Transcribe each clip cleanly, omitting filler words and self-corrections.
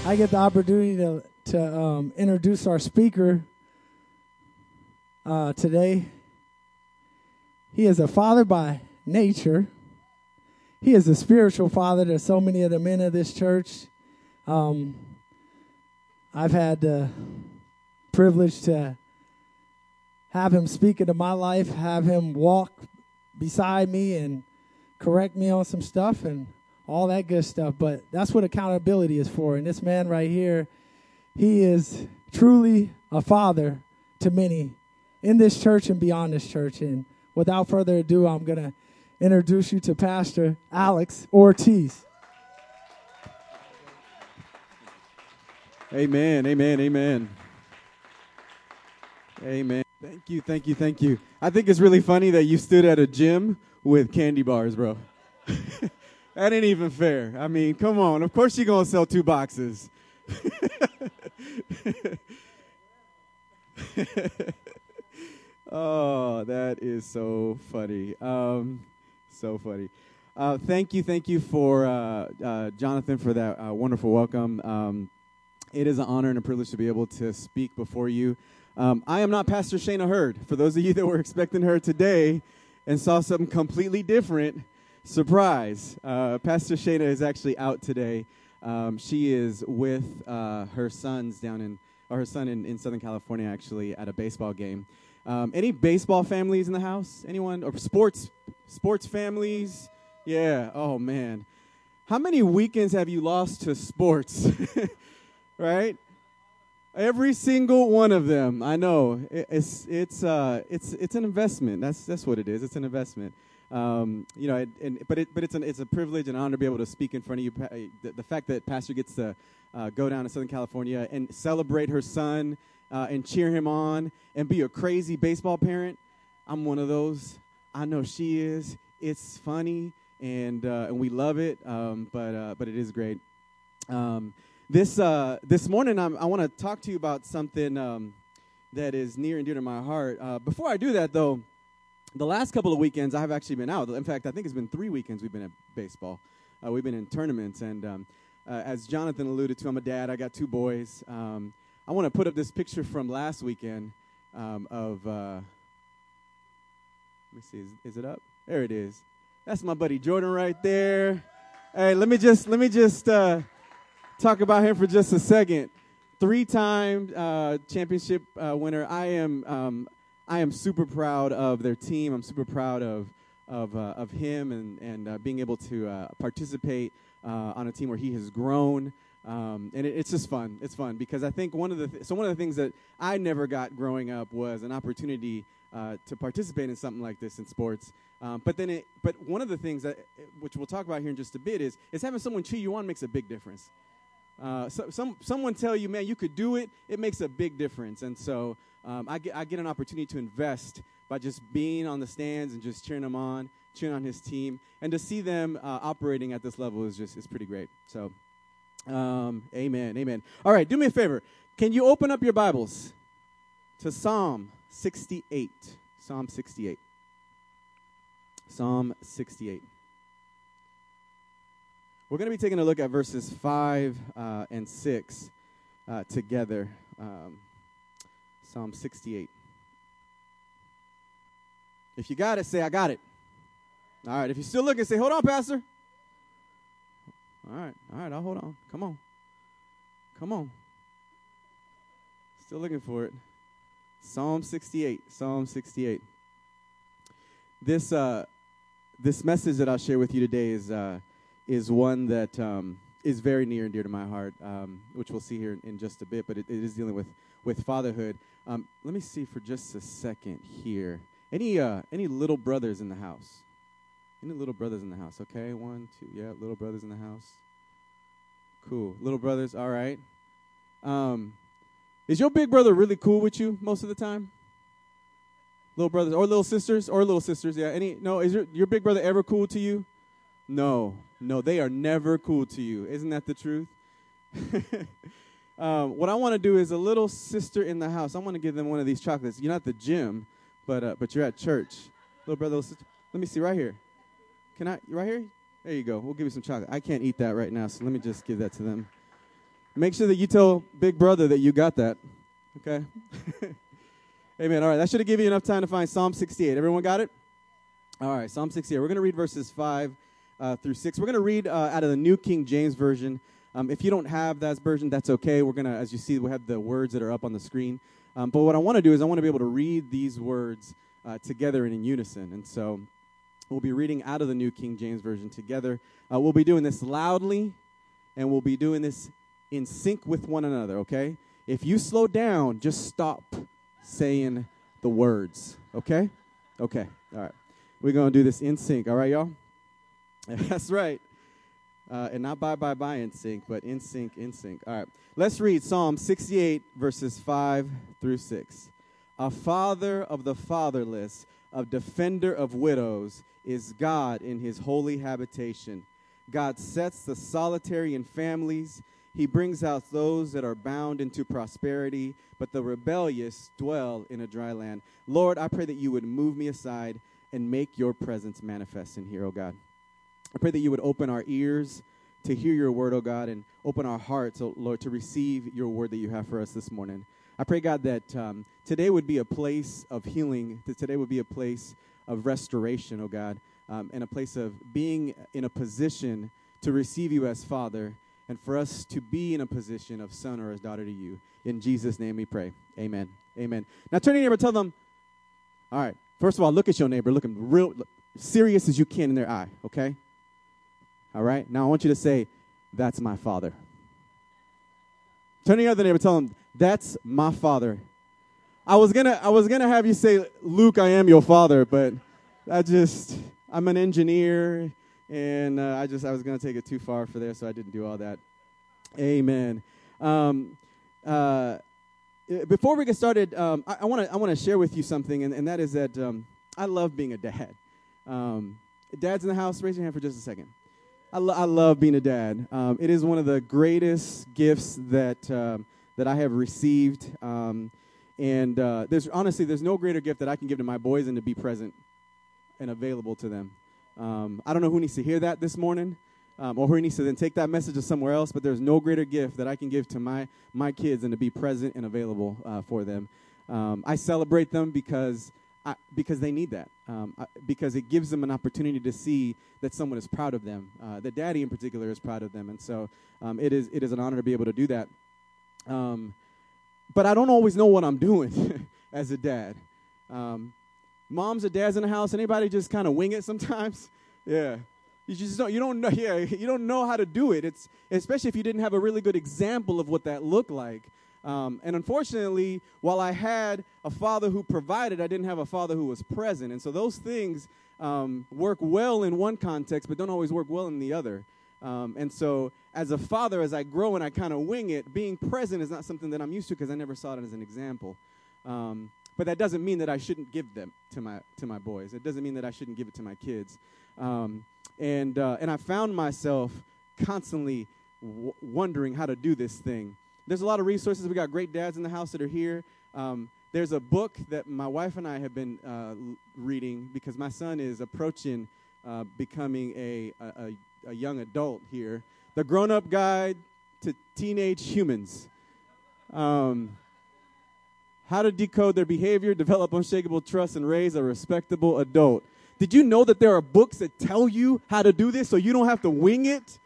I get the opportunity to introduce our speaker today. He is a father by nature. He is a spiritual father to so many of the men of this church. I've had the privilege to have him speak into my life, have him walk beside me and correct me on some stuff and all that good stuff. But that's what accountability is for. And this man right here, he is truly a father to many in this church and beyond this church. And without further ado, I'm going to introduce you to Pastor Alex Ortiz. Amen, amen, amen. Amen. Thank you, thank you, thank you. I think it's really funny that you stood at a gym with candy bars, bro. That ain't even fair. I mean, come on. Of course you're going to sell 2 boxes. Oh, that is so funny. So funny. Thank you for Jonathan for that wonderful welcome. It is an honor and a privilege to be able to speak before you. I am not Pastor Shayna Hurd. For those of you that were expecting her today and saw something completely different, surprise. Pastor Shayna is actually out today. She is with her sons her son in Southern California, actually, at a baseball game. Any baseball families in the house? Anyone? Or sports families? Yeah. Oh, man. How many weekends have you lost to sports? Right? Every single one of them. I know. It's an investment. That's what it is. It's an investment. But it's a privilege and honor to be able to speak in front of you. The fact that Pastor gets to go down to Southern California and celebrate her son and cheer him on and be a crazy baseball parent. I'm one of those. I know she is. It's funny and we love it. But it is great. This morning I want to talk to you about something that is near and dear to my heart. Before I do that, though, the last couple of weekends I have actually been out. In fact, I think it's been 3 weekends we've been at baseball. We've been in tournaments, and as Jonathan alluded to, I'm a dad. I got 2 boys. I want to put up this picture from last weekend of. Let me see. Is it up? There it is. That's my buddy Jordan right there. Hey, let me just talk about him for just a second. 3-time championship winner. I am super proud of their team. I'm super proud of him and being able to participate on a team where he has grown. And it's just fun. It's fun because I think one of the things that I never got growing up was an opportunity to participate in something like this in sports. But one of the things that which we'll talk about here in just a bit is having someone cheer you on makes a big difference. Someone tell you, man, you could do it. It makes a big difference. And so I get an opportunity to invest by just being on the stands and just cheering him on, cheering on his team, and to see them operating at this level is pretty great. So, amen. All right, do me a favor. Can you open up your Bibles to Psalm 68? Psalm 68. Psalm 68. We're going to be taking a look at verses 5 and 6 together. Psalm 68. If you got it, say, I got it. All right, if you're still looking, say, hold on, Pastor. All right, I'll hold on. Come on. Still looking for it. Psalm 68. This message that I'll share with you today is one that is very near and dear to my heart, which we'll see here in just a bit, but it is dealing with fatherhood. Let me see for just a second here. Any little brothers in the house? Any little brothers in the house? Okay, 1, 2, yeah, little brothers in the house. Cool. Little brothers, all right. Is your big brother really cool with you most of the time? Little brothers or little sisters? Yeah. Is your big brother ever cool to you? No, they are never cool to you. Isn't that the truth? What I want to do is a little sister in the house. I want to give them one of these chocolates. You're not at the gym, but you're at church. Little brother, little sister. Let me see right here. Can I? Right here? There you go. We'll give you some chocolate. I can't eat that right now, so let me just give that to them. Make sure that you tell Big Brother that you got that. Okay? Amen. All right, that should have given you enough time to find Psalm 68. Everyone got it? All right, Psalm 68. We're going to read verses 5 through 6. We're going to read out of the New King James Version. If you don't have that version, that's okay. We're going to, as you see, we have the words that are up on the screen. But what I want to do is I want to be able to read these words together and in unison. And so we'll be reading out of the New King James Version together. We'll be doing this loudly, and we'll be doing this in sync with one another, okay? If you slow down, just stop saying the words, okay? Okay, all right. We're going to do this in sync, all right, y'all? That's right. And not bye in sync, but in sync. All right. Let's read Psalm 68, verses 5 through 6. A father of the fatherless, a defender of widows, is God in his holy habitation. God sets the solitary in families. He brings out those that are bound into prosperity, but the rebellious dwell in a dry land. Lord, I pray that you would move me aside and make your presence manifest in here, oh God. I pray that you would open our ears to hear your word, oh God, and open our hearts, oh Lord, to receive your word that you have for us this morning. I pray, God, that today would be a place of healing, that today would be a place of restoration, oh God, and a place of being in a position to receive you as Father, and for us to be in a position of son or as daughter to you. In Jesus' name we pray. Amen. Amen. Now turn to your neighbor, tell them, all right, first of all, look at your neighbor, look him real serious as you can in their eye, okay? All right? Now I want you to say, that's my Father. Turn to your other neighbor, tell him, that's my Father. I was gonna have you say, Luke, I am your father, but I'm an engineer, and I was going to take it too far for there, so I didn't do all that. Amen. Before we get started, I want to share with you something, and that is that I love being a dad. Dads in the house, raise your hand for just a second. I love being a dad. It is one of the greatest gifts that I have received, and there's no greater gift that I can give to my boys than to be present and available to them. I don't know who needs to hear that this morning, or who needs to then take that message to somewhere else, but there's no greater gift that I can give to my kids than to be present and available for them. I celebrate them because they need that, because it gives them an opportunity to see that someone is proud of them, that daddy in particular is proud of them, and so it is an honor to be able to do that. But I don't always know what I'm doing as a dad. Moms or dads in the house, anybody just kind of wing it sometimes? Yeah. You don't know how to do it. It's especially if you didn't have a really good example of what that looked like. And unfortunately, while I had a father who provided, I didn't have a father who was present. And so those things work well in one context, but don't always work well in the other. And so as a father, as I grow and I kind of wing it, being present is not something that I'm used to because I never saw it as an example. But that doesn't mean that I shouldn't give them to my boys. It doesn't mean that I shouldn't give it to my kids. And I found myself constantly wondering how to do this thing. There's a lot of resources. We got great dads in the house that are here. There's a book that my wife and I have been reading because my son is approaching becoming a young adult here. The Grown-Up Guide to Teenage Humans. How to decode their behavior, develop unshakable trust, and raise a respectable adult. Did you know that there are books that tell you how to do this so you don't have to wing it?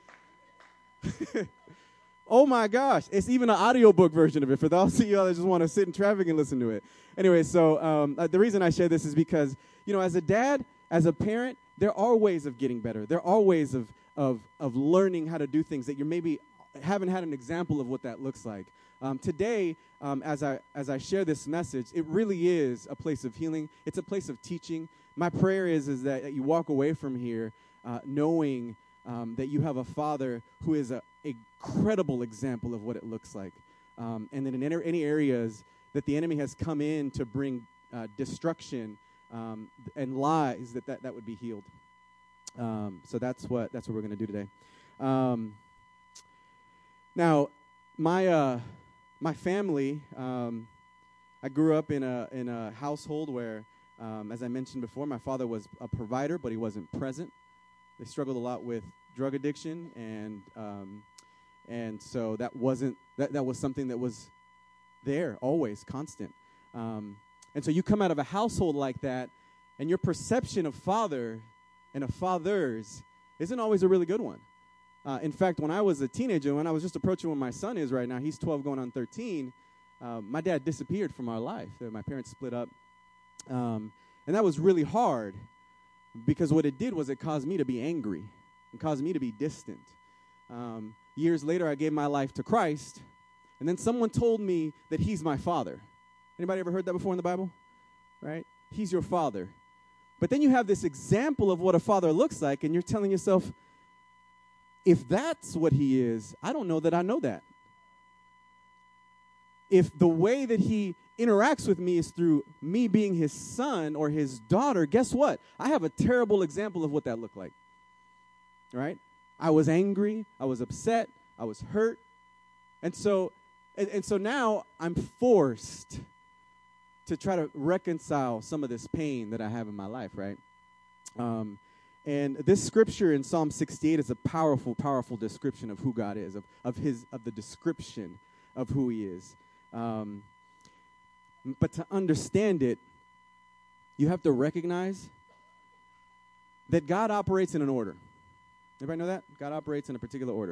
Oh, my gosh. It's even an audiobook version of it for those of you that just want to sit in traffic and listen to it. Anyway, so the reason I share this is because, as a dad, as a parent, there are ways of getting better. There are ways of learning how to do things that you maybe haven't had an example of what that looks like. Today, as I share this message, it really is a place of healing. It's a place of teaching. My prayer is that you walk away from here knowing that you have a father who is an incredible example of what it looks like. And that in any areas that the enemy has come in to bring destruction and lies, that would be healed. So that's what we're going to do today. Now, my family, I grew up in a household where, as I mentioned before, my father was a provider, but he wasn't present. They struggled a lot with drug addiction And so that wasn't, that was something that was there, always, constant. And so you come out of a household like that, and your perception of father and of fathers isn't always a really good one. In fact, when I was a teenager, when I was just approaching where my son is right now, he's 12 going on 13, my dad disappeared from our life. My parents split up. And that was really hard because what it did was it caused me to be angry and caused me to be distant. Years later, I gave my life to Christ, and then someone told me that he's my father. Anybody ever heard that before in the Bible? Right? He's your father. But then you have this example of what a father looks like, and you're telling yourself, if that's what he is, I don't know that I know that. If the way that he interacts with me is through me being his son or his daughter, guess what? I have a terrible example of what that looked like. Right? I was angry, I was upset, I was hurt. And so now I'm forced to try to reconcile some of this pain that I have in my life, right? And this scripture in Psalm 68 is a powerful, powerful description of who God is, of the description of who he is. But to understand it, you have to recognize that God operates in an order. Everybody know that? God operates in a particular order.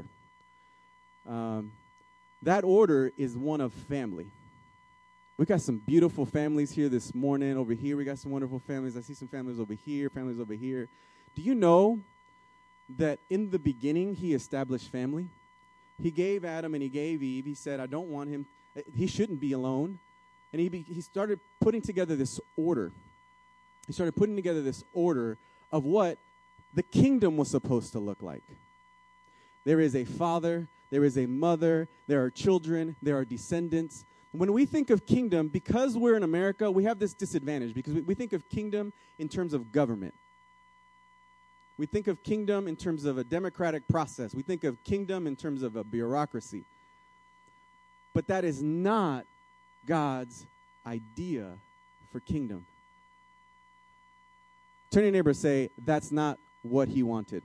That order is one of family. We got some beautiful families here this morning. Over here, we got some wonderful families. I see some families over here, families over here. Do you know that in the beginning, he established family? He gave Adam and he gave Eve. He said, I don't want him. He shouldn't be alone. And he started putting together this order. He started putting together this order of what the kingdom was supposed to look like. There is a father, there is a mother, there are children, there are descendants. When we think of kingdom, because we're in America, we have this disadvantage because we think of kingdom in terms of government. We think of kingdom in terms of a democratic process. We think of kingdom in terms of a bureaucracy. But that is not God's idea for kingdom. Turn to your neighbor and say, that's not what he wanted.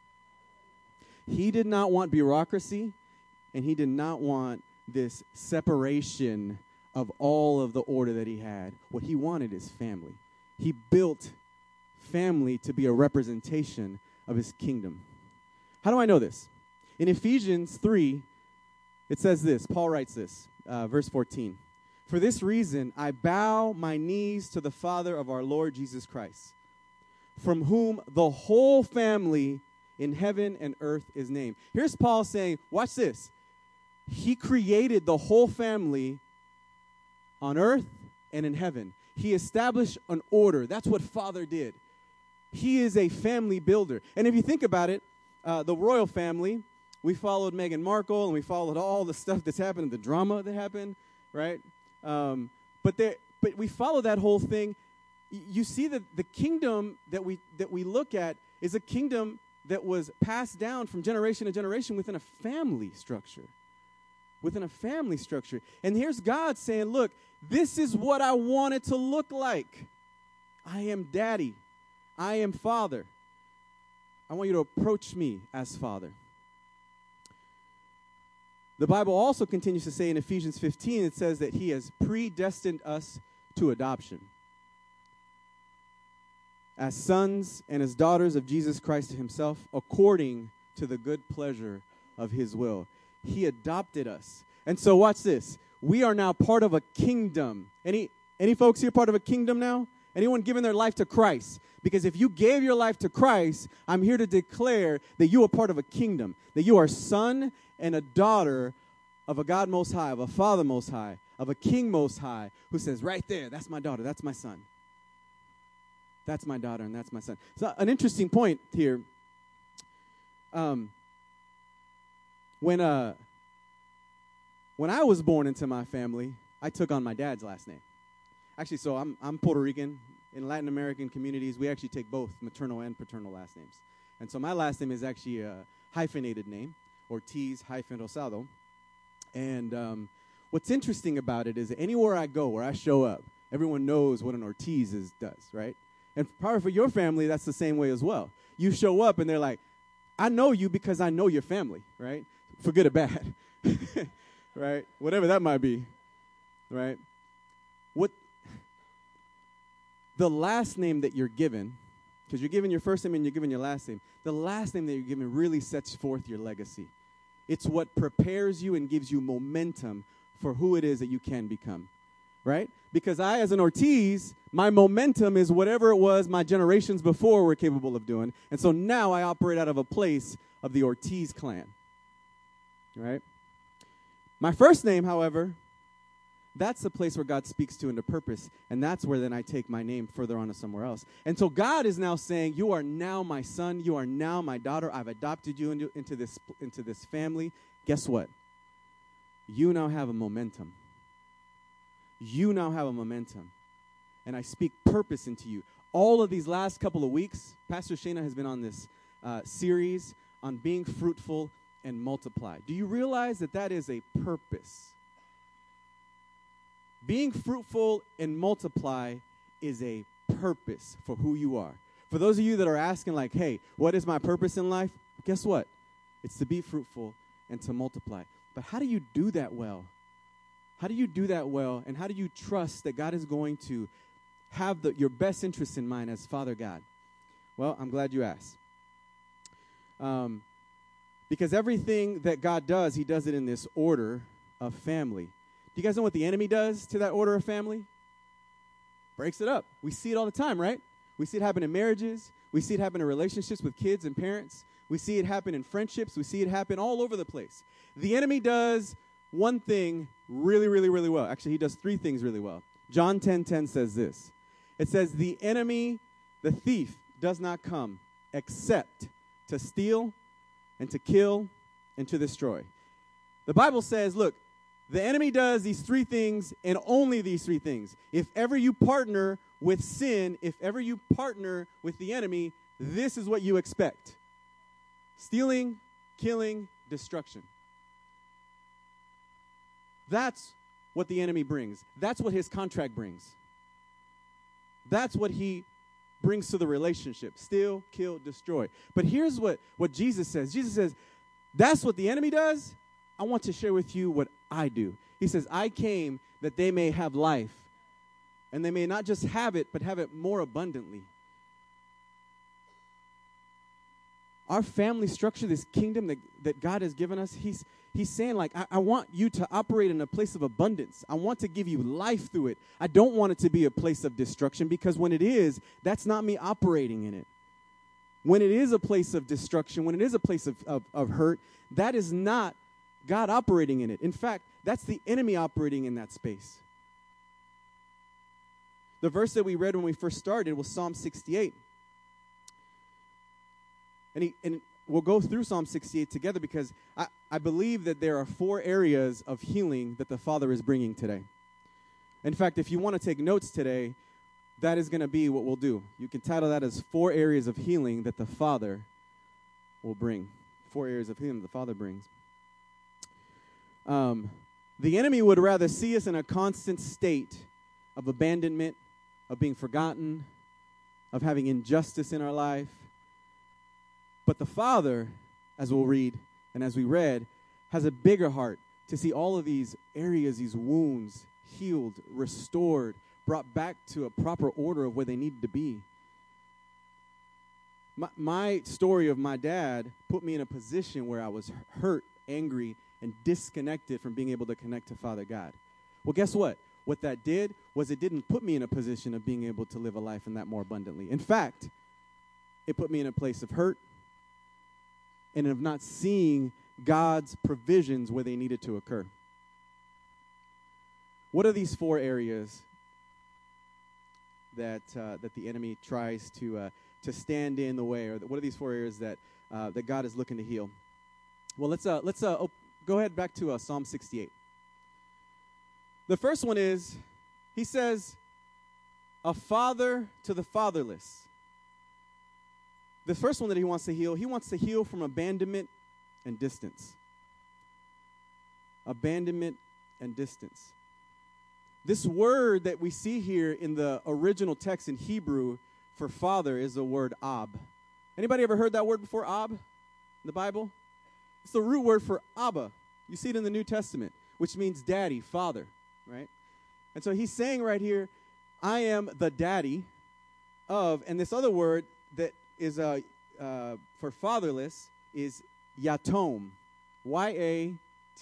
He did not want bureaucracy, and he did not want this separation of all of the order that he had. What he wanted is family. He built family to be a representation of his kingdom. How do I know this? In Ephesians 3, it says this. Paul writes this, verse 14. For this reason, I bow my knees to the Father of our Lord Jesus Christ, from whom the whole family in heaven and earth is named. Here's Paul saying, watch this. He created the whole family on earth and in heaven. He established an order. That's what Father did. He is a family builder. And if you think about it, the royal family, we followed Meghan Markle, and we followed all the stuff that's happened, the drama that happened, right? But we follow that whole thing. You see that the kingdom that we look at is a kingdom that was passed down from generation to generation within a family structure. Within a family structure. And here's God saying, look, this is what I want it to look like. I am daddy. I am father. I want you to approach me as father. The Bible also continues to say in Ephesians 15, it says that he has predestined us to adoption as sons and as daughters of Jesus Christ himself, according to the good pleasure of his will. He adopted us. And so watch this. We are now part of a kingdom. Any folks here part of a kingdom now? Anyone giving their life to Christ? Because if you gave your life to Christ, I'm here to declare that you are part of a kingdom, that you are a son and a daughter of a God Most High, of a Father Most High, of a King Most High, who says, right there, that's my daughter, that's my son. That's my daughter, and that's my son. So an interesting point here. When I was born into my family, I took on my dad's last name. Actually, so I'm Puerto Rican. In Latin American communities, we actually take both maternal and paternal last names. And so my last name is actually a hyphenated name, Ortiz-Rosado. And what's interesting about it is that anywhere I go, where I show up, everyone knows what an Ortiz does, right? And probably for your family, that's the same way as well. You show up, and they're like, I know you because I know your family, right? for good or bad, right? Whatever that might be, right? What the last name that you're given, because you're given your first name and you're given your last name, the last name that you're given really sets forth your legacy. It's what prepares you and gives you momentum for who it is that you can become, right? Because I, as an Ortiz, my momentum is whatever it was my generations before were capable of doing. And so now I operate out of a place of the Ortiz clan, right? My first name, however, that's the place where God speaks to into purpose, and that's where then I take my name further on to somewhere else. And so God is now saying, you are now my son, you are now my daughter, I've adopted you into this family. Guess what? You now have a momentum. You now have a momentum. And I speak purpose into you. All of these last couple of weeks, Pastor Shana has been on this series on being fruitful and multiply. Do you realize that that is a purpose? Being fruitful and multiply is a purpose for who you are. For those of you that are asking like, hey, what is my purpose in life? Guess what? It's to be fruitful and to multiply. But how do you do that well? How do you do that well? And how do you trust that God is going to have your best interests in mind as Father God? Well, I'm glad you asked. Because everything that God does, he does it in this order of family. Do you guys know what the enemy does to that order of family? Breaks it up. We see it all the time, right? We see it happen in marriages. We see it happen in relationships with kids and parents. We see it happen in friendships. We see it happen all over the place. The enemy does one thing really, really, really well. Actually, he does three things really well. John 10:10 says this. It says, the enemy, the thief, does not come except to steal and to kill and to destroy. The Bible says, look, the enemy does these three things and only these three things. If ever you partner with sin, if ever you partner with the enemy, this is what you expect. Stealing, killing, destruction. That's what the enemy brings. That's what his contract brings. That's what he brings to the relationship. Steal, kill, destroy. But here's what Jesus says. Jesus says, that's what the enemy does. I want to share with you what I do. He says, I came that they may have life, and they may not just have it, but have it more abundantly. Our family structure, this kingdom that God has given us, he's saying, like, I want you to operate in a place of abundance. I want to give you life through it. I don't want it to be a place of destruction, because when it is, that's not me operating in it. When it is a place of destruction, when it is a place of hurt, that is not God operating in it. In fact, that's the enemy operating in that space. The verse that we read when we first started was Psalm 68. And we'll go through Psalm 68 together, because I believe that there are 4 areas of healing that the Father is bringing today. In fact, if you want to take notes today, that is going to be what we'll do. You can title that as 4 areas of healing that the Father will bring. 4 areas of healing that the Father brings. The enemy would rather see us in a constant state of abandonment, of being forgotten, of having injustice in our life. But the Father, as we'll read and as we read, has a bigger heart to see all of these areas, these wounds, healed, restored, brought back to a proper order of where they needed to be. My story of my dad put me in a position where I was hurt, angry, and disconnected from being able to connect to Father God. Well, guess what? What that did was it didn't put me in a position of being able to live a life in that more abundantly. In fact, it put me in a place of hurt and of not seeing God's provisions where they needed to occur. What are these 4 areas that the enemy tries to stand in the way, or what are these 4 areas that God is looking to heal? Well, let's go ahead back to Psalm 68. The first one is, he says, a father to the fatherless. The first one that he wants to heal from abandonment and distance. Abandonment and distance. This word that we see here in the original text in Hebrew for father is the word ab. Anybody ever heard that word before, ab, in the Bible? It's the root word for Abba. You see it in the New Testament, which means daddy, father, right? And so he's saying right here, I am the daddy of, and this other word that is for fatherless is yatom, yathom,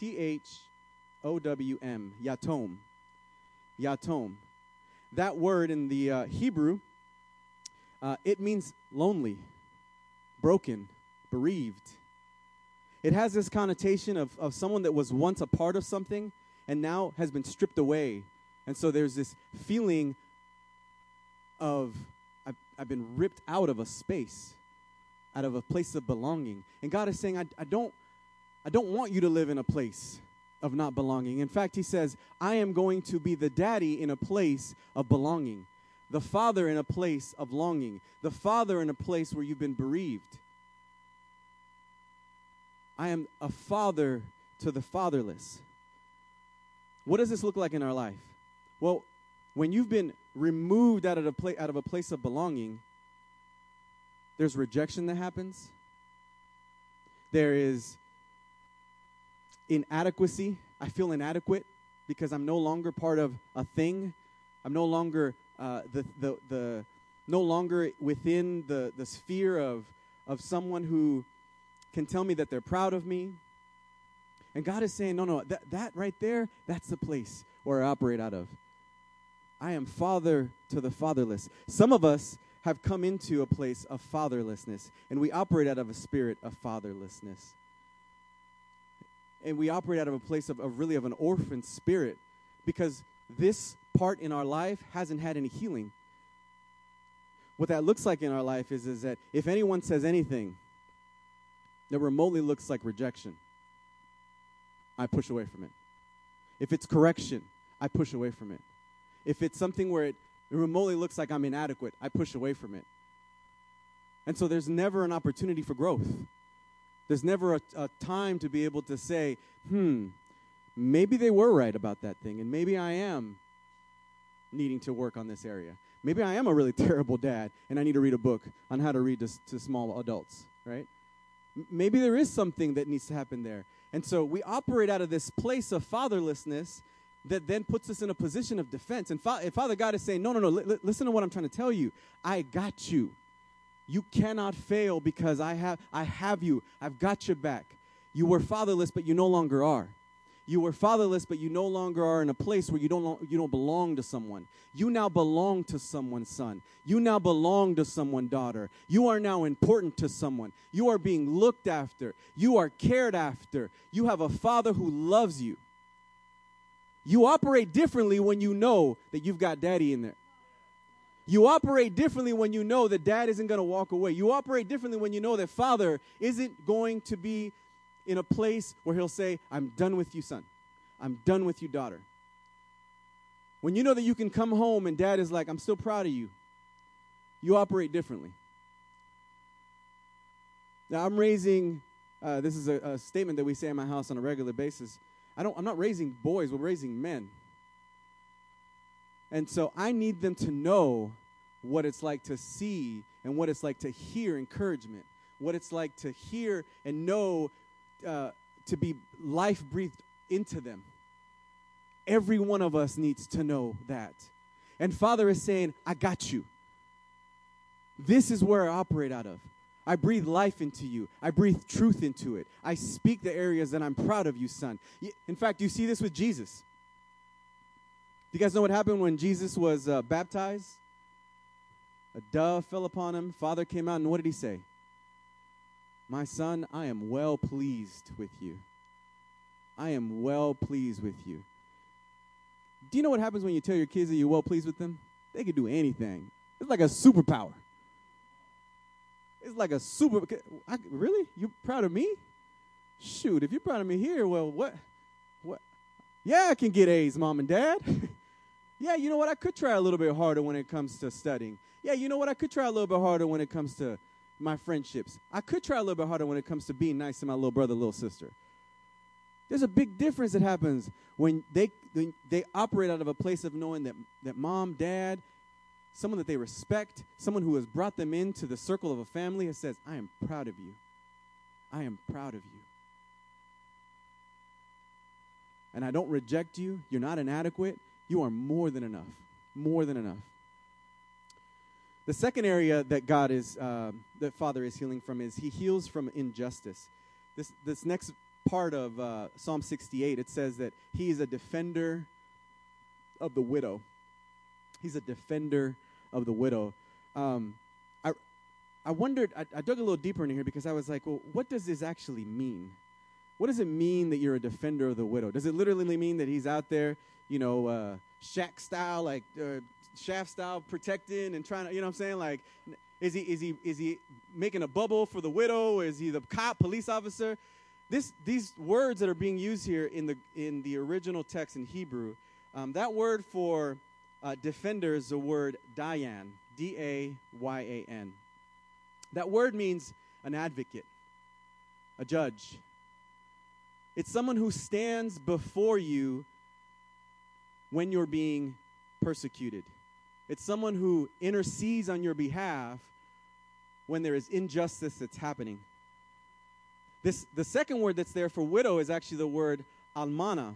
yatom, yatom. That word in the Hebrew, it means lonely, broken, bereaved. It has this connotation of someone that was once a part of something and now has been stripped away. And so there's this feeling of I've been ripped out of a space, out of a place of belonging. And God is saying, I don't want you to live in a place of not belonging. In fact, he says, I am going to be the daddy in a place of belonging, the father in a place of longing, the father in a place where you've been bereaved. I am a father to the fatherless. What does this look like in our life? Well, when you've been removed out of a place of belonging, there's rejection that happens. There is inadequacy. I feel inadequate because I'm no longer part of a thing. I'm no longer no longer within the sphere of someone who can tell me that they're proud of me. And God is saying, no, that right there, that's the place where I operate out of. I am father to the fatherless. Some of us have come into a place of fatherlessness, and we operate out of a spirit of fatherlessness. And we operate out of a place of really of an orphan spirit because this part in our life hasn't had any healing. What that looks like in our life is that if anyone says anything that remotely looks like rejection, I push away from it. If it's correction, I push away from it. If it's something where it remotely looks like I'm inadequate, I push away from it. And so there's never an opportunity for growth. There's never a time to be able to say, maybe they were right about that thing, and maybe I am needing to work on this area. Maybe I am a really terrible dad, and I need to read a book on how to read to small adults, right? Maybe there is something that needs to happen there. And so we operate out of this place of fatherlessness that then puts us in a position of defense. And Father God is saying, no, listen to what I'm trying to tell you. I got you. You cannot fail because I have you. I've got your back. You were fatherless, but you no longer are. You were fatherless, but you no longer are in a place where you don't belong to someone. You now belong to someone's son. You now belong to someone's daughter. You are now important to someone. You are being looked after. You are cared after. You have a father who loves you. You operate differently when you know that you've got daddy in there. You operate differently when you know that dad isn't going to walk away. You operate differently when you know that father isn't going to be in a place where he'll say, I'm done with you, son. I'm done with you, daughter. When you know that you can come home and dad is like, I'm still proud of you, you operate differently. Now, I'm raising, this is a statement that we say in my house on a regular basis. I'm not raising boys, we're raising men. And so I need them to know what it's like to see and what it's like to hear encouragement, what it's like to hear and know to be life breathed into them. Every one of us needs to know that. And Father is saying, I got you. This is where I operate out of. I breathe life into you. I breathe truth into it. I speak the areas that I'm proud of you, son. In fact, you see this with Jesus. Do you guys know what happened when Jesus was baptized? A dove fell upon him. Father came out, and what did he say? My son, I am well pleased with you. I am well pleased with you. Do you know what happens when you tell your kids that you're well pleased with them? They can do anything. It's like a superpower. It's like a really? You proud of me? Shoot, if you're proud of me here, well, what? Yeah, I can get A's, Mom and Dad. Yeah, you know what? I could try a little bit harder when it comes to studying. Yeah, you know what? I could try a little bit harder when it comes to my friendships. I could try a little bit harder when it comes to being nice to my little brother, little sister. There's a big difference that happens when they operate out of a place of knowing that mom, dad, someone that they respect, someone who has brought them into the circle of a family, has says, I am proud of you. I am proud of you. and I don't reject you, you're not inadequate, you are more than enough. More than enough. The second area that that Father is healing from is he heals from injustice. This next part of Psalm 68, it says that he is a defender of the widow. He's a defender of the widow. I wondered, I dug a little deeper into here because I was like, well, what does this actually mean? What does it mean that you're a defender of the widow? Does it literally mean that he's out there, Shaq style, like Shaft style, protecting and trying to, you know what I'm saying? Like, is he making a bubble for the widow? Is he the cop, police officer? These words that are being used here in the original text in Hebrew, that word for defender is the word dayan, D-A-Y-A-N. That word means an advocate, a judge. It's someone who stands before you when you're being persecuted. It's someone who intercedes on your behalf when there is injustice that's happening. The second word that's there for widow is actually the word almana,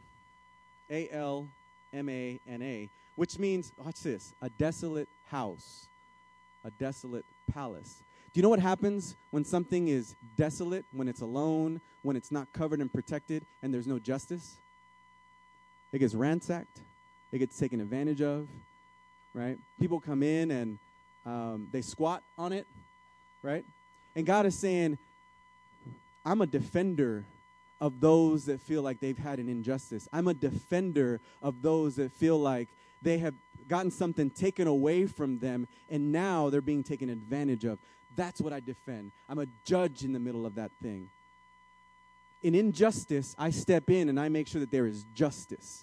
A-L-M-A-N-A, which means, watch this, a desolate house, a desolate palace. Do you know what happens when something is desolate, when it's alone, when it's not covered and protected, and there's no justice? It gets ransacked. It gets taken advantage of, right? People come in and they squat on it, right? And God is saying, I'm a defender of those that feel like they've had an injustice. I'm a defender of those that feel like they have gotten something taken away from them, and now they're being taken advantage of. That's what I defend. I'm a judge in the middle of that thing. In injustice, I step in and I make sure that there is justice.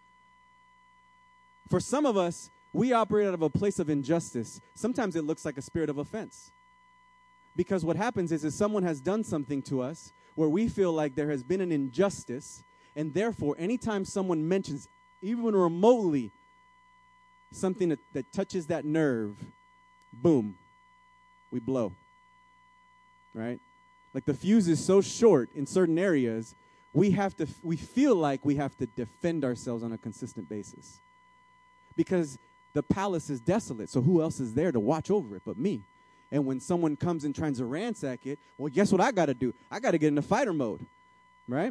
For some of us, we operate out of a place of injustice. Sometimes it looks like a spirit of offense. Because what happens is someone has done something to us where we feel like there has been an injustice, and therefore, anytime someone mentions, even remotely, something that touches that nerve, boom, we blow, right? Like the fuse is so short in certain areas, we feel like we have to defend ourselves on a consistent basis. Because the palace is desolate, so who else is there to watch over it but me? And when someone comes and tries to ransack it, well, guess what I got to do? I got to get into fighter mode, right?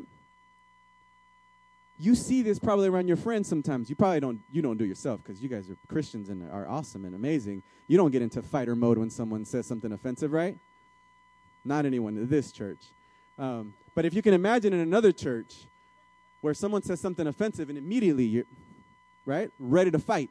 You see this probably around your friends sometimes. You don't do yourself because you guys are Christians and are awesome and amazing. You don't get into fighter mode when someone says something offensive, right? Not anyone in this church. But if you can imagine in another church where someone says something offensive and immediately you're, right, ready to fight.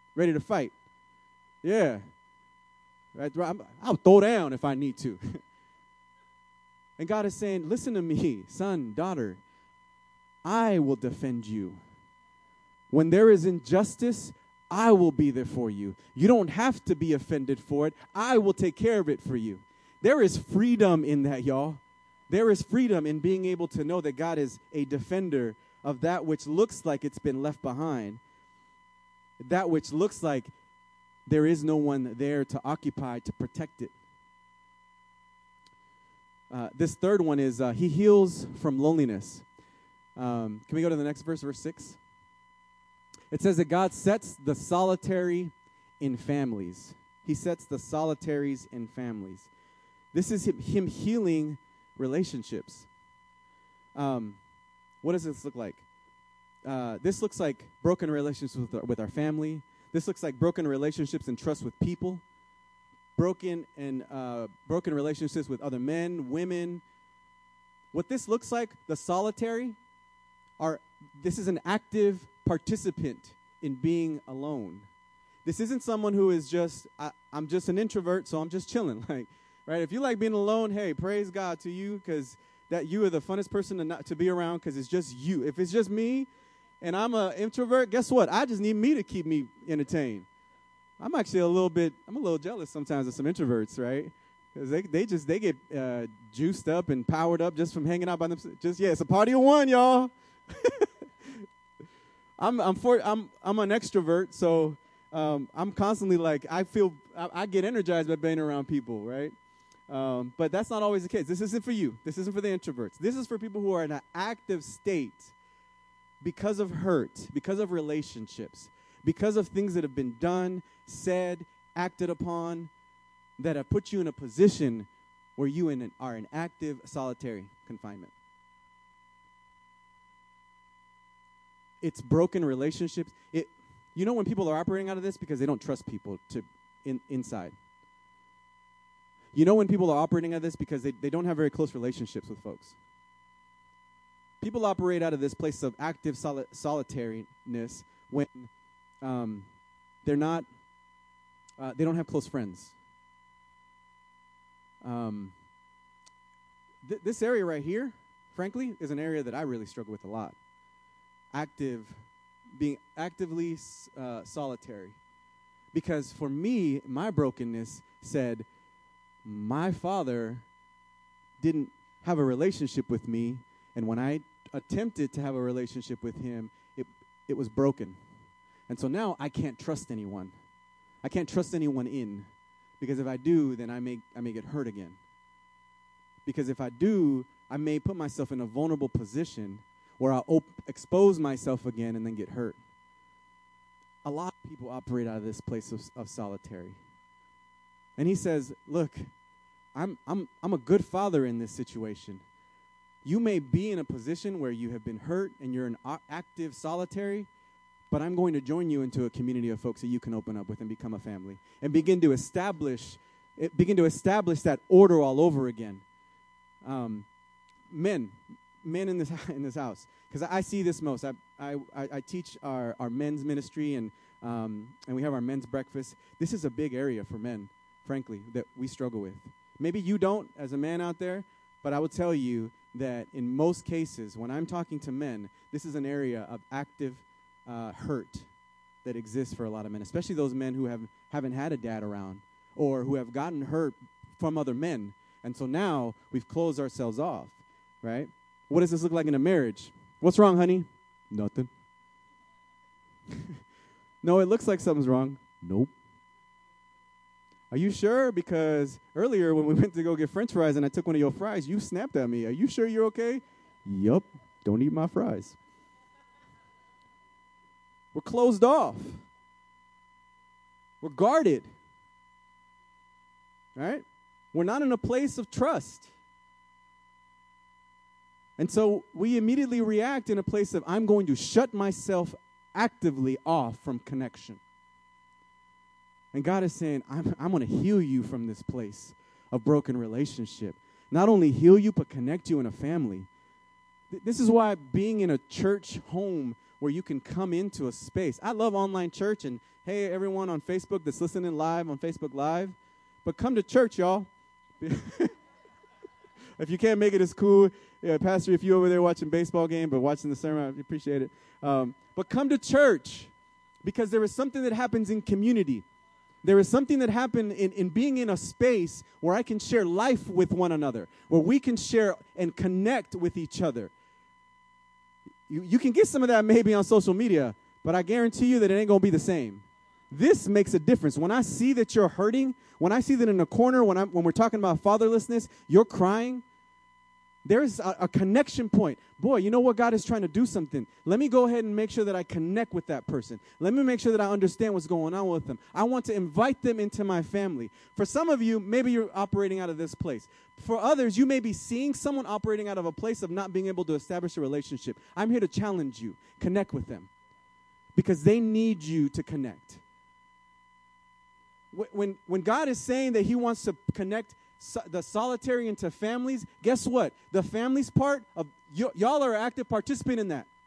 Yeah. Right? I'll throw down if I need to. And God is saying, listen to me, son, daughter. I will defend you. When there is injustice, I will be there for you. You don't have to be offended for it. I will take care of it for you. There is freedom in that, y'all. There is freedom in being able to know that God is a defender of that which looks like it's been left behind. That which looks like there is no one there to occupy, to protect it. This third one is he heals from loneliness. Can we go to the next verse, verse 6? It says that God sets the solitary in families. He sets the solitaries in families. This is him healing relationships. What does this look like? This looks like broken relationships with our family. This looks like broken relationships and trust with people. Broken relationships with other men, women. What this looks like, the solitary, this is an active participant in being alone. This isn't someone who is just, I'm just an introvert, so I'm just chilling. Like, right? If you like being alone, hey, praise God to you, because that you are the funnest person to be around, because it's just you. If it's just me and I'm an introvert, guess what? I just need me to keep me entertained. I'm actually a little jealous sometimes of some introverts, right? Because they get juiced up and powered up just from hanging out by themselves. It's a party of one, y'all. I'm an extrovert, so I'm constantly like, I get energized by being around people, right? But that's not always the case. This isn't for you. This isn't for the introverts. This is for people who are in an active state because of hurt, because of relationships, because of things that have been done, said, acted upon, that have put you in a position where you are in active solitary confinement. It's broken relationships. You know when people are operating out of this? Because they don't trust people inside. You know when people are operating out of this? Because they don't have very close relationships with folks. People operate out of this place of active solitariness when they don't have close friends. This area right here, frankly, is an area that I really struggle with a lot. Being actively solitary. Because for me, my brokenness said, my father didn't have a relationship with me, and when I attempted to have a relationship with him, it was broken. And so now I can't trust anyone. I can't trust anyone in, because if I do, then I may get hurt again. Because if I do, I may put myself in a vulnerable position where I'll expose myself again and then get hurt. A lot of people operate out of this place of solitary. And he says, look, I'm a good father in this situation. You may be in a position where you have been hurt and you're an active solitary, but I'm going to join you into a community of folks that you can open up with and become a family and begin to establish that order all over again. Men in this house, because I see this most. I teach our men's ministry and we have our men's breakfast. This is a big area for men, frankly, that we struggle with. Maybe you don't as a man out there, but I will tell you that in most cases, when I'm talking to men, this is an area of active hurt that exists for a lot of men, especially those men who haven't had a dad around or who have gotten hurt from other men. And so now we've closed ourselves off, right? What does this look like in a marriage? What's wrong, honey? Nothing. No, it looks like something's wrong. Nope. Are you sure? Because earlier when we went to go get French fries and I took one of your fries, you snapped at me. Are you sure you're okay? Yup. Don't eat my fries. We're closed off. We're guarded. Right? We're not in a place of trust. And so we immediately react in a place of, I'm going to shut myself actively off from connection. And God is saying, I'm going to heal you from this place of broken relationship. Not only heal you, but connect you in a family. This is why being in a church home where you can come into a space. I love online church, and hey, everyone on Facebook that's listening live on Facebook Live, but come to church, y'all. If you can't make it, it's cool. Yeah, Pastor, if you're over there watching baseball game, but watching the sermon, I appreciate it. But come to church, because there is something that happens in community. There is something that happened in being in a space where I can share life with one another, where we can share and connect with each other. You can get some of that maybe on social media, but I guarantee you that it ain't going to be the same. This makes a difference. When I see that you're hurting, when I see that in a corner, when we're talking about fatherlessness, you're crying, there's a connection point. Boy, you know what? God is trying to do something. Let me go ahead and make sure that I connect with that person. Let me make sure that I understand what's going on with them. I want to invite them into my family. For some of you, maybe you're operating out of this place. For others, you may be seeing someone operating out of a place of not being able to establish a relationship. I'm here to challenge you. Connect with them, because they need you to connect. When God is saying that he wants to connect the solitary into families, guess what? The families part of y'all are active participant in that.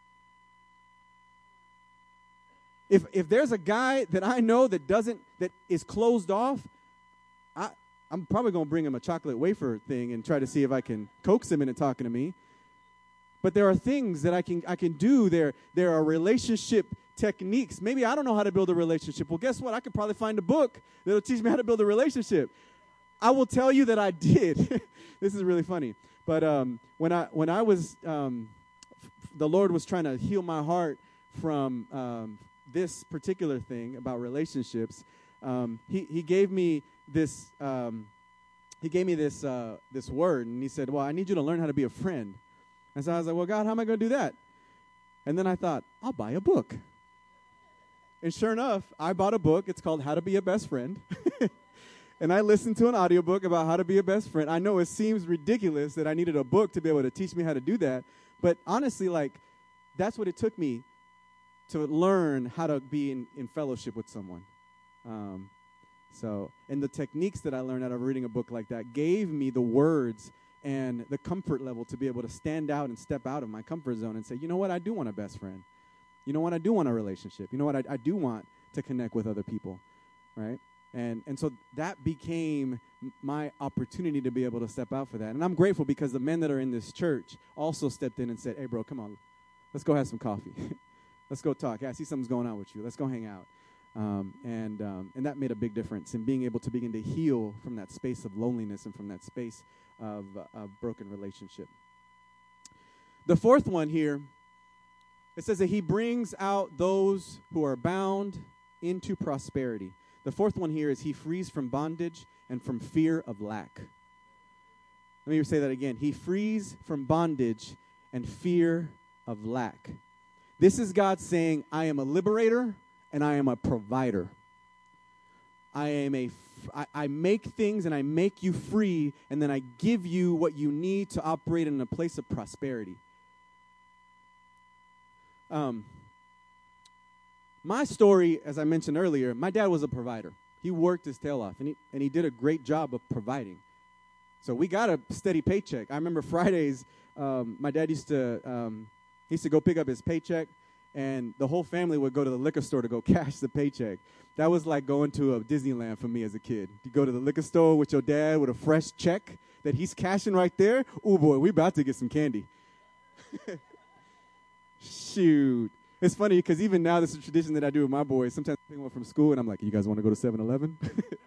If there's a guy that I know that is closed off, I'm probably going to bring him a chocolate wafer thing and try to see if I can coax him into talking to me. But there are things that I can do. There are relationship techniques. Maybe I don't know how to build a relationship. Well, guess what? I could probably find a book that'll teach me how to build a relationship. I will tell you that I did. This is really funny. But when I was, the Lord was trying to heal my heart from this particular thing about relationships. He gave me this. He gave me this word, and he said, "Well, I need you to learn how to be a friend." And so I was like, "Well, God, how am I going to do that?" And then I thought, I'll buy a book. And sure enough, I bought a book. It's called How to Be a Best Friend. And I listened to an audiobook about how to be a best friend. I know it seems ridiculous that I needed a book to be able to teach me how to do that. But honestly, like, that's what it took me to learn how to be in fellowship with someone. And the techniques that I learned out of reading a book like that gave me the words and the comfort level to be able to stand out and step out of my comfort zone and say, you know what, I do want a best friend. You know what, I do want a relationship. You know what, I do want to connect with other people, right? And so that became my opportunity to be able to step out for that. And I'm grateful because the men that are in this church also stepped in and said, hey, bro, come on, let's go have some coffee. Let's go talk. Yeah, I see something's going on with you. Let's go hang out. And that made a big difference in being able to begin to heal from that space of loneliness and from that space of broken relationship. The fourth one here, it says that he brings out those who are bound into prosperity. The fourth one here is he frees from bondage and from fear of lack. Let me say that again. He frees from bondage and fear of lack. This is God saying, I am a liberator and I am a provider. I make things and I make you free, and then I give you what you need to operate in a place of prosperity. My story, as I mentioned earlier, my dad was a provider. He worked his tail off, and he did a great job of providing. So we got a steady paycheck. I remember Fridays, my dad used to go pick up his paycheck, and the whole family would go to the liquor store to go cash the paycheck. That was like going to a Disneyland for me as a kid. You go to the liquor store with your dad with a fresh check that he's cashing right there. Oh, boy, we about to get some candy. Shoot. It's funny because even now this is a tradition that I do with my boys. Sometimes I pick them up from school, and I'm like, you guys want to go to 7-Eleven?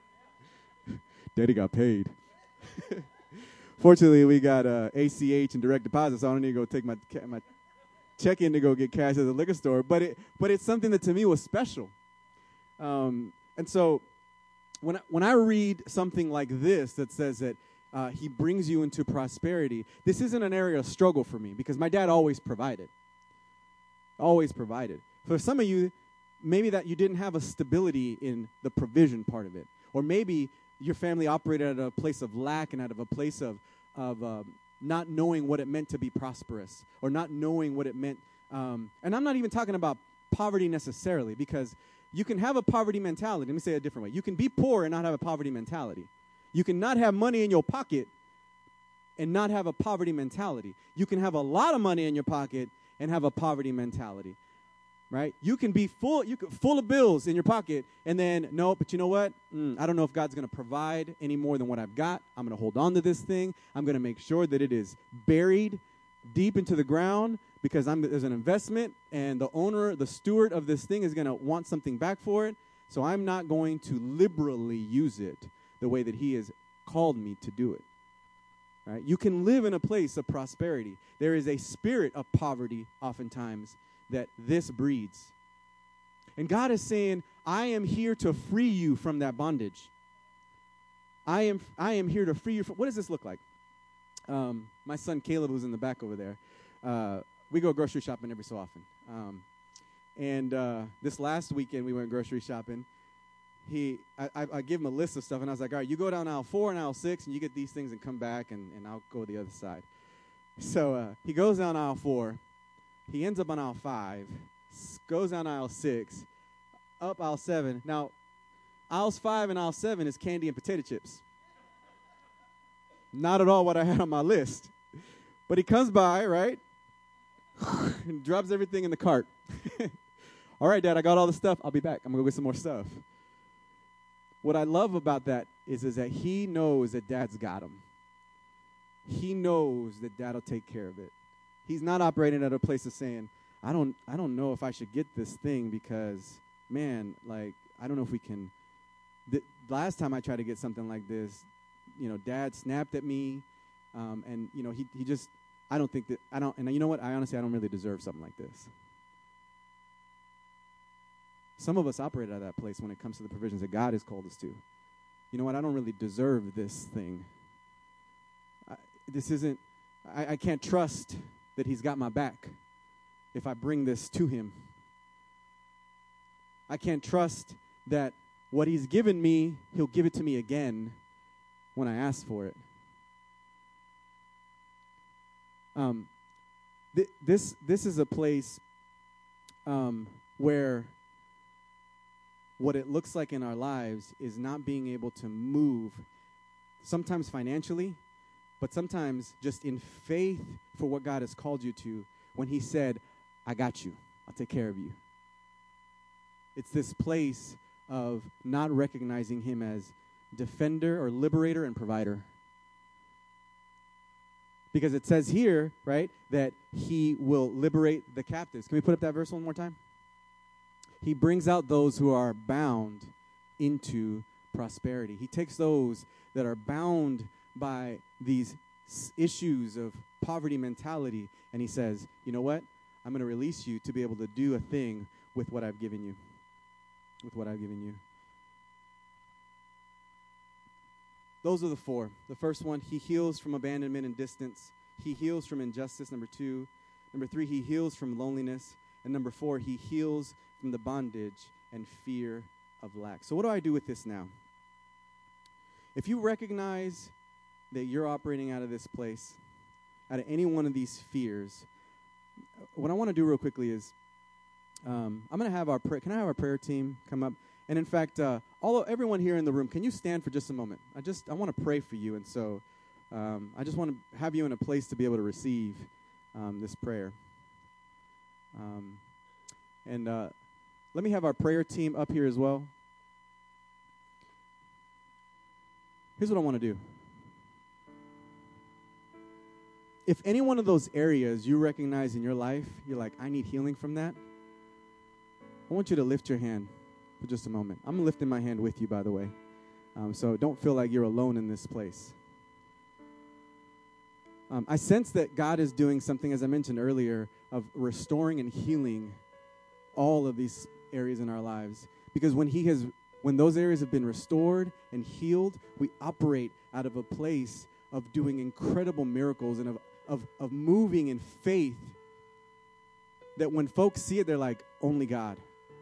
Daddy got paid. Fortunately, we got ACH and direct deposit, so I don't need to go take my check in to go get cash at the liquor store. But it's something that to me was special. And so when I read something like this that says that he brings you into prosperity, this isn't an area of struggle for me because my dad always provided. Always provided. For some of you, maybe that you didn't have a stability in the provision part of it. Or maybe your family operated at a place of lack and out of a place of not knowing what it meant to be prosperous, or not knowing what it meant. And I'm not even talking about poverty necessarily, because you can have a poverty mentality. Let me say it a different way. You can be poor and not have a poverty mentality. You can not have money in your pocket and not have a poverty mentality. You can have a lot of money in your pocket and have a poverty mentality, right? You can be full of bills in your pocket, and then, no, but you know what? I don't know if God's going to provide any more than what I've got. I'm going to hold on to this thing. I'm going to make sure that it is buried deep into the ground because there's an investment, and the owner, the steward of this thing is going to want something back for it, so I'm not going to liberally use it the way that he has called me to do it. Right? You can live in a place of prosperity. There is a spirit of poverty oftentimes that this breeds. And God is saying, I am here to free you from that bondage. I am here to free you from, what does this look like? My son Caleb, who's in the back over there, we go grocery shopping every so often. And this last weekend we went grocery shopping. I gave him a list of stuff, and I was like, all right, you go down aisle 4 and aisle 6, and you get these things and come back, and I'll go the other side. So he goes down aisle 4. He ends up on aisle 5, goes down aisle 6, up aisle 7. Now, aisles 5 and aisle 7 is candy and potato chips. Not at all what I had on my list. But he comes by, right, and drops everything in the cart. All right, Dad, I got all the stuff. I'll be back. I'm going to go get some more stuff. What I love about that is that he knows that Dad's got him. He knows that Dad will take care of it. He's not operating at a place of saying, I don't know if I should get this thing because, man, like, I don't know if we can. Last time I tried to get something like this, Dad snapped at me, and, he just, I don't think that, and you know what, I don't really deserve something like this. Some of us operate at that place when it comes to the provisions that God has called us to. You know what? I don't really deserve this thing. I can't trust that he's got my back. if I bring this to him. I can't trust that what he's given me, he'll give it to me again when I ask for it. This is a place where what it looks like in our lives is not being able to move, sometimes financially, but sometimes just in faith for what God has called you to, when he said, I got you, I'll take care of you. It's this place of not recognizing him as defender or liberator and provider. Because it says here, right, that he will liberate the captives. Can we put up that verse one more time? He brings out those who are bound into prosperity. He takes those that are bound by these issues of poverty mentality, and he says, you know what? I'm going to release you to be able to do a thing with what I've given you. With what I've given you. Those are the four. The first one, he heals from abandonment and distance. He heals from injustice, number 2. Number 3, he heals from loneliness. And number 4, he heals from the bondage and fear of lack. So what do I do with this now? If you recognize that you're operating out of this place, out of any one of these fears, what I want to do real quickly is I'm going to have can I have our prayer team come up? And in fact, everyone here in the room, can you stand for just a moment? I want to pray for you, and so I just want to have you in a place to be able to receive this prayer. Let me have our prayer team up here as well. Here's what I want to do. If any one of those areas you recognize in your life, you're like, I need healing from that, I want you to lift your hand for just a moment. I'm lifting my hand with you, by the way. So don't feel like you're alone in this place. I sense that God is doing something, as I mentioned earlier, of restoring and healing all of these areas in our lives. Because when those areas have been restored and healed, we operate out of a place of doing incredible miracles and of moving in faith, that when folks see it, they're like, only God.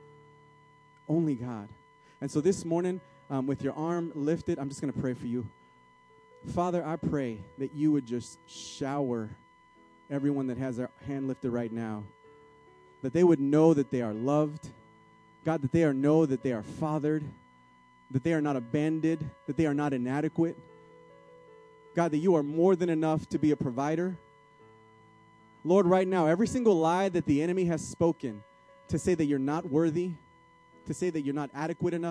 Only God. And so this morning, with your arm lifted, I'm just going to pray for you. Father, I pray that you would just shower everyone that has their hand lifted right now, that they would know that they are loved, God, that they know that they are fathered, that they are not abandoned, that they are not inadequate. God, that you are more than enough to be a provider. Lord, right now, every single lie that the enemy has spoken to say that you're not worthy, to say that you're not adequate enough,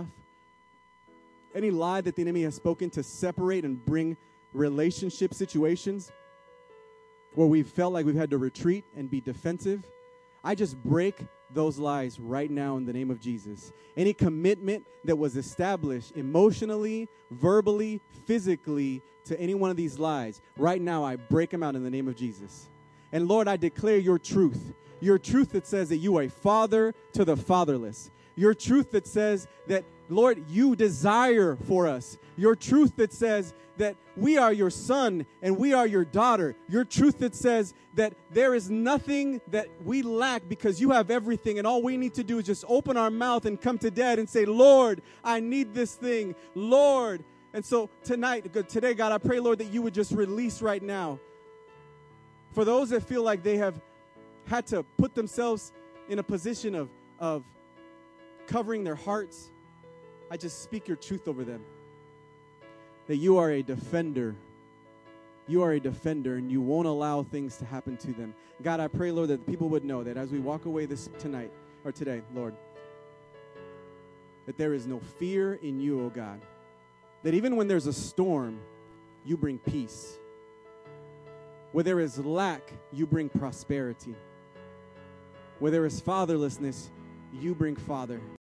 any lie that the enemy has spoken to separate and bring relationship situations where we've felt like we've had to retreat and be defensive, I just break those lies right now in the name of Jesus. Any commitment that was established emotionally, verbally, physically to any one of these lies, right now I break them out in the name of Jesus. And Lord, I declare your truth that says that you are a father to the fatherless. Your truth that says that, Lord, you desire for us. Your truth that says that we are your son and we are your daughter. Your truth that says that there is nothing that we lack because you have everything, and all we need to do is just open our mouth and come to Dad and say, Lord, I need this thing. Lord. And so today, God, I pray, Lord, that you would just release right now. For those that feel like they have had to put themselves in a position of covering their hearts, I just speak your truth over them. That you are a defender. You are a defender, and you won't allow things to happen to them. God, I pray, Lord, that people would know that as we walk away today, Lord, that there is no fear in you, oh God. That even when there's a storm, you bring peace. Where there is lack, you bring prosperity. Where there is fatherlessness, you bring father.